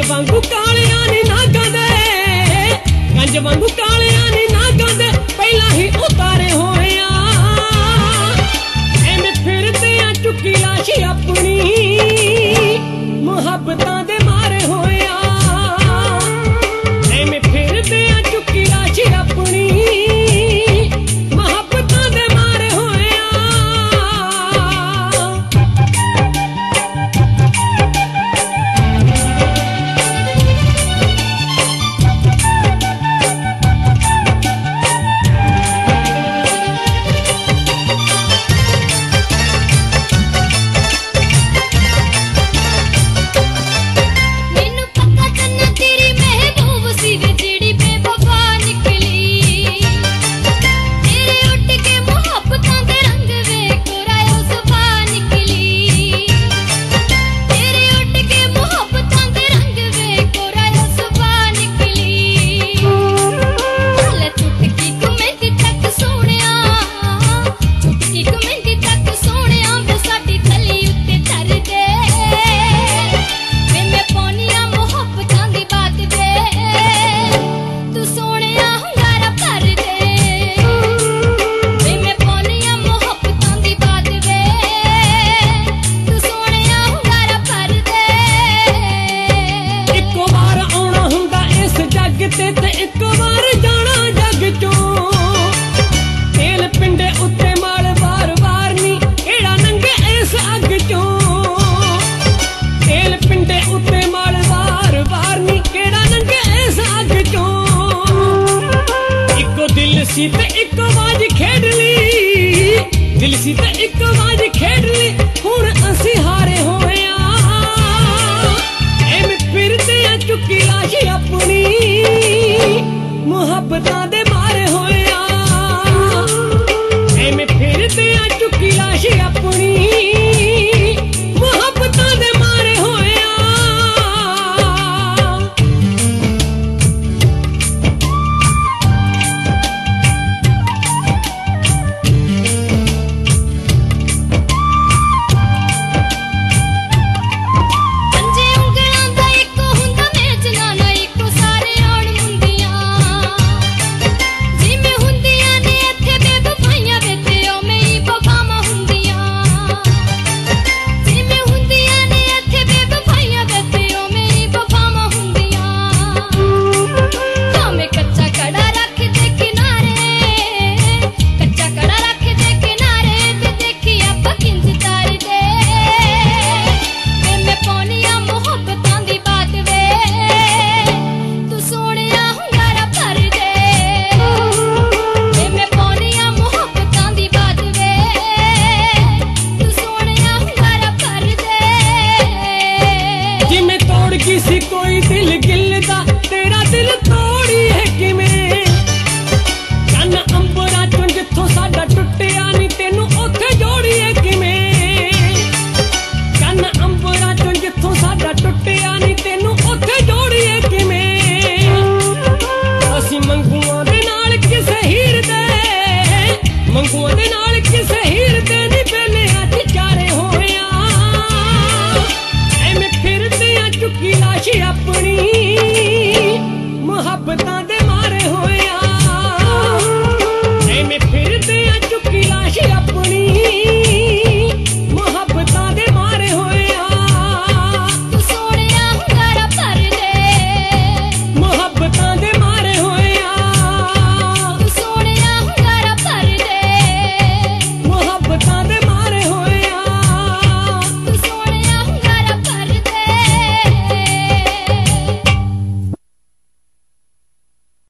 ਵਾਂਗੂ ਕਾਲਿਆਂ ਨੀ ਨਾਗਾਂ ਦੇ, ਗੰਜ ਵਾਂਗੂ ਕਾਲਿਆਂ ਨੀ ਨਾਗਾਂ ਦੇ ਪਹਿਲਾਂ ਹੀ ਉਤਾਰੇ ਹੋਏ ਆ। ਐਵੇਂ ਫਿਰਦੇ ਆ ਚੁੱਕੀ ਲਾਸ਼ ਆਪਣੀ ਮੁਹੱਬਤਾਂ ਦੇ ਮਾਰੇ ਹੋਏ ਆ। ਐਵੇਂ ਫਿਰਦੇ ਆ ਚੁੱਕੀ ਲਾਸ਼ ਆਪਣੀ ਮੁਹੱਬਤਾਂ ਦੇ ਮਾਰੇ ਹੋਏ ਆ। ਤੇ ਇੱਕ ਵਾਰ ਜਾਣਾ ਜੱਗ ਚੋਂ, ਤੇਲ ਪਿੰਡੇ ਉੱਤੇ ਮਲ ਵਾਰ-ਵਾਰ ਨੀ ਕਿਹੜਾ ਨੰਗੇ ਇਸ ਅੱਗ ਚੋਂ। ਤੇਲ ਪਿੰਡੇ ਉੱਤੇ ਮਲ ਵਾਰ-ਵਾਰ ਨੀ ਕਿਹੜਾ ਨੰਗੇ ਇਸ ਅੱਗ ਚੋਂ। ਇੱਕੋ ਦਿਲ ਸੀ ਤੇ ਇੱਕ ਆਵਾਜ਼ ਖੇਡ ਲਈ, ਦਿਲ ਸੀ ਤੇ ਇੱਕ ਆਵਾਜ਼ ਖੇਡ ਲਈ, ਹੁਣ ਅਸੀਂ ਹਾਰੇ ਹੋਏ ਆ। ਐਵੇਂ ਫਿਰਦੇ ਆ ਚੁੱਕੀ ਲਾਸ਼ ਆਪਣੀ ਮੁਹੱਬਤਾਂ ਦੇ ਮਾਰੇ ਹੋਏ ਆ। ਐਵੇਂ ਫਿਰਦੇ ਆ ਚੁੱਕੀ ਲਾਸ਼ ਆਪਣੀ ਮੁਹੱਬਤਾਂ ਦੇ ਮਾਰੇ ਹੋਏ ਆ। किसी कोई दिल गिलदा तेरा दिल तोड़िए किवें, चन अंबरा चों जिथों साडा टुटिया नी तेनू उत्थे जोड़िए किवें। चन अंबरा चों जिथों साडा टुटिया नी तेनू उत्थे जोड़िए किवें। असीं मंगूआं दे नाल किसे हीर दे, मंगूआं दे नाल किसे हीर दे नी बेले अज चारे होए आ। चुक्की लाश अपनी मुहब्बतां